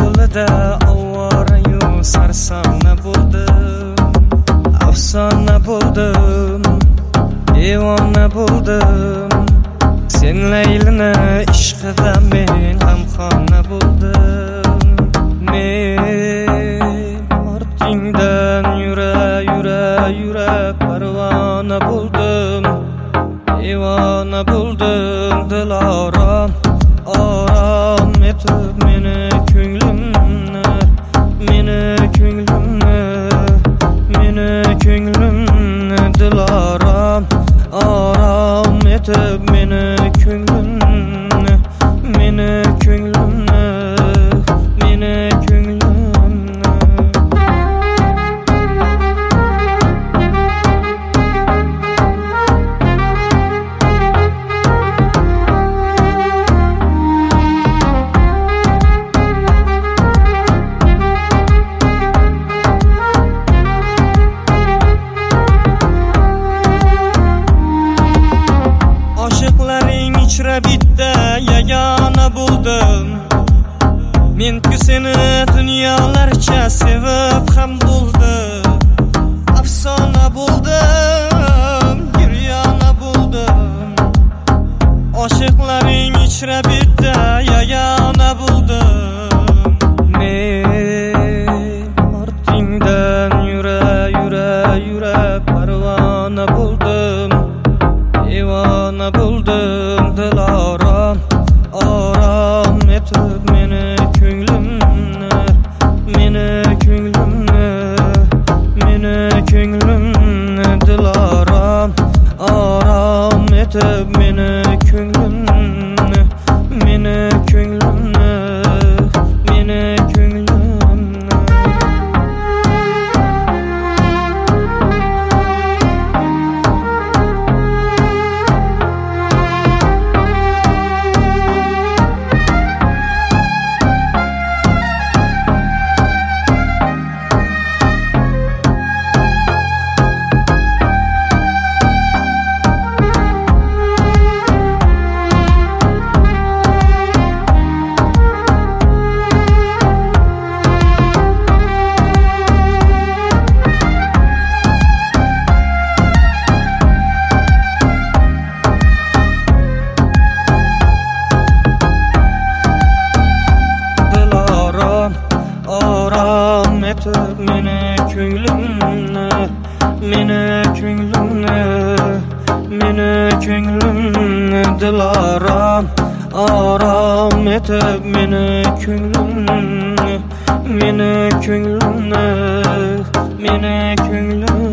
yo'lida ovora-yu sarsona bo'ldim, afsona bo'ldim, devona bo'ldim. Sen Laylini ishqida men g'amxona bo'ldim. Men ortingdan yura parvona bo'ldim, devona bo'ldim. Dilorom orom etib meni ko'nglimni dilorom orom etib meni ko'nglimni bitta yagona bo'ldim. Men-ku seni dunyolarcha sevib ham bo'ldim. Afsona bo'ldim, giryona bo'ldim. Oshiqlaring ichra bitta yagona bo'ldim. Men ortingdan yura parvona bo'ldim, devona bo'ldim. Dilorom orom etib meni ko'nglimni dilorom orom etib meni ko'nglimni dilorom orom etib meni ko'nglimni